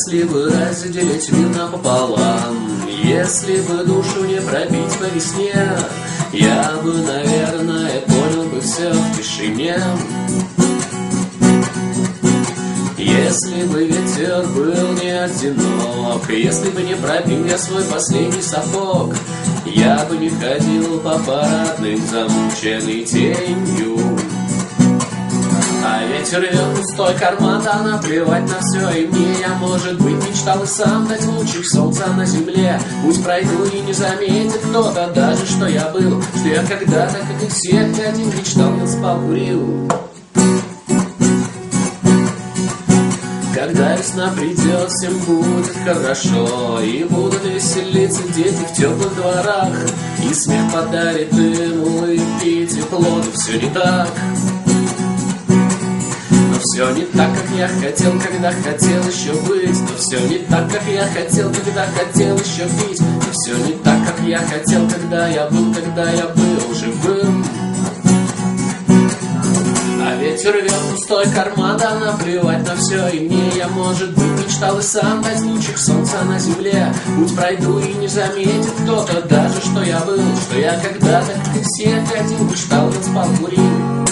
Если бы разделить мир напополам, если бы душу не пробить по весне, я бы, наверное, понял бы все в тишине. Если бы ветер был не одинок, если бы не пробил я свой последний сапог, я бы не ходил по парадным замученной тенью. А ветер рвет пустой карман, да наплевать на все. И мне я, может быть, мечтал и сам дать лучик солнца на земле. Пусть пройду и не заметит кто-то даже, что я был, что я когда-то, как и все, один мечтал, не спал, курил. Когда весна придет, всем будет хорошо, и будут веселиться дети в теплых дворах, и смех подарит им улыбки и тепло, но все не так. Но все не так, как я хотел, когда хотел еще быть. Но все не так, как я хотел, когда хотел еще пить. Но все не так, как я хотел, когда я был живым. А ветер рвет пустой карман, да наплевать на все. И мне я, может быть, мечтал и сам дать лучик солнца на земле. Путь пройду и не заметит кто-то даже, что я был, что я когда-то, как и все, один мечтал, я спал, курил.